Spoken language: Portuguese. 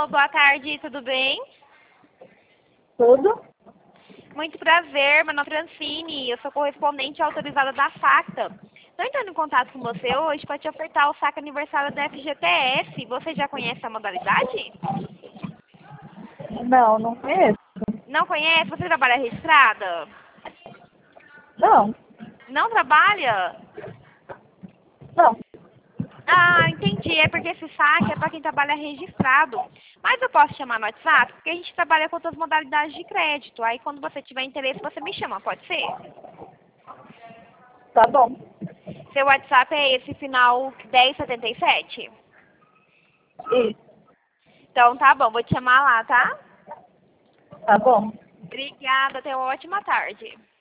Alô, boa tarde, tudo bem? Tudo? Muito prazer, meu nome é Francine, eu sou correspondente autorizada da FACTA. Estou entrando em contato com você hoje para te ofertar o saque aniversário da FGTS. Você já conhece a modalidade? Não, não conheço. Não conhece? Você trabalha registrada? Não, Não trabalha? não. Ah, entendi. É porque esse saque é para quem trabalha registrado. Mas eu posso chamar no WhatsApp, porque a gente trabalha com outras modalidades de crédito. Aí quando você tiver interesse, você me chama, pode ser? Tá bom. Seu WhatsApp é esse final 1077? Isso, Então tá bom, vou te chamar lá, tá? tá bom. Obrigada, tenha uma ótima tarde.